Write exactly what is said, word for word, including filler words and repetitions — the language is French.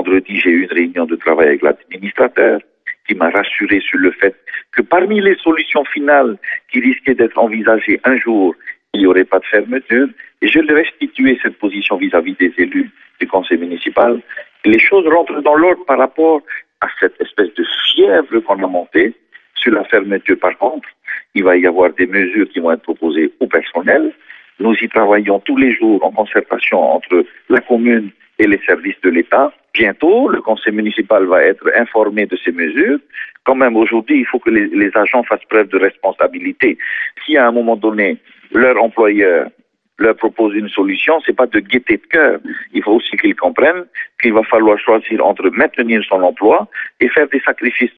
vendredi, j'ai eu une réunion de travail avec l'administrateur qui m'a rassuré sur le fait que parmi les solutions finales qui risquaient d'être envisagées un jour, il n'y aurait pas de fermeture. Et je lui ai restitué cette position vis-à-vis des élus du conseil municipal. Et les choses rentrent dans l'ordre par rapport à cette espèce de fièvre qu'on a montée. Sur la fermeture, par contre, il va y avoir des mesures qui vont être proposées au personnel. Nous y travaillons tous les jours en concertation entre la commune et les services de l'État. Bientôt, le conseil municipal va être informé de ces mesures. Quand même, aujourd'hui, il faut que les, les agents fassent preuve de responsabilité. Si à un moment donné, leur employeur leur propose une solution, c'est pas de gaieté de cœur. Il faut aussi qu'ils comprennent qu'il va falloir choisir entre maintenir son emploi et faire des sacrifices